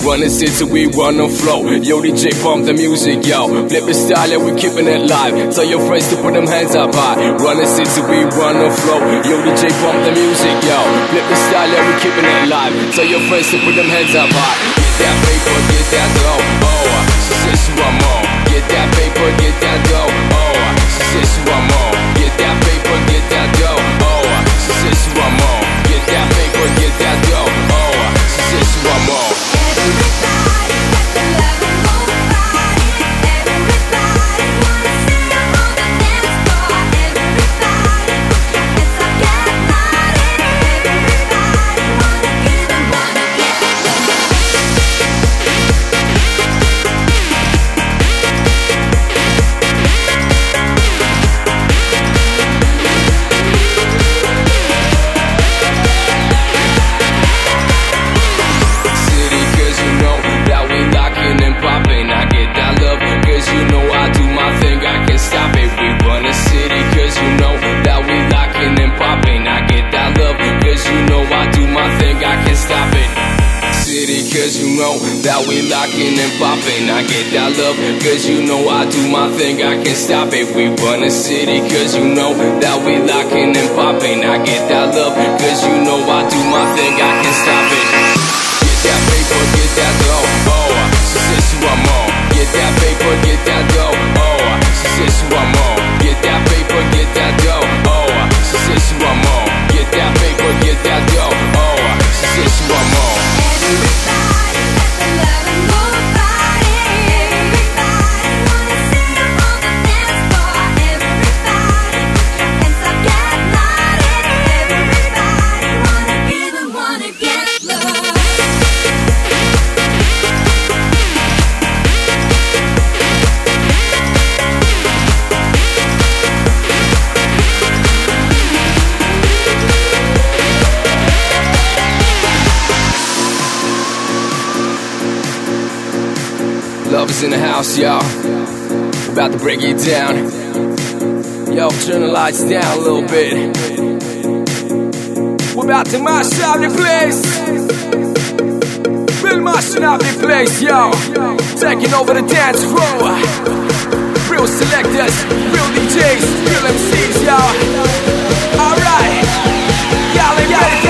run the city, we run the flow. Yo, DJ, pump the music, yo. Flip the style, yeah, we keeping it live. Tell your friends to put them hands up high. Run the city, we run the flow. Yo, DJ, pump the music, yo. Flip the style, yeah, we keeping it live. Tell your friends to put them hands up high. Get that paper, get that dough. Oh, she says she want more. Get that paper, get that dough. Oh, she says she want more. Get that paper, get that dough. Oh, she says she want more. Get that paper, get that dough. Oh, she says she want more. Cause you know that we lockin' and poppin'. I get that love, cause you know I do my thing, I can't stop it. We run the city, cause you know that we lockin' and poppin'. I get that love, cause you know I do my thing, I can't stop it. Get that paper, get that dough. Oh, she says she want more. Get that paper, get that dough. Oh, she says she want more. Get that paper, get that dough. Oh, she says she want more. Get that paper, get that dough. Oh, she says she want more. Love is in the house, y'all. We're about to break it down. Yo, turn the lights down a little bit. We're about to mash up the place. We're mashing up the place, yo. Taking over the dance floor. Real selectors, real DJs, real MCs, yo. Alright, y'all ain't ready for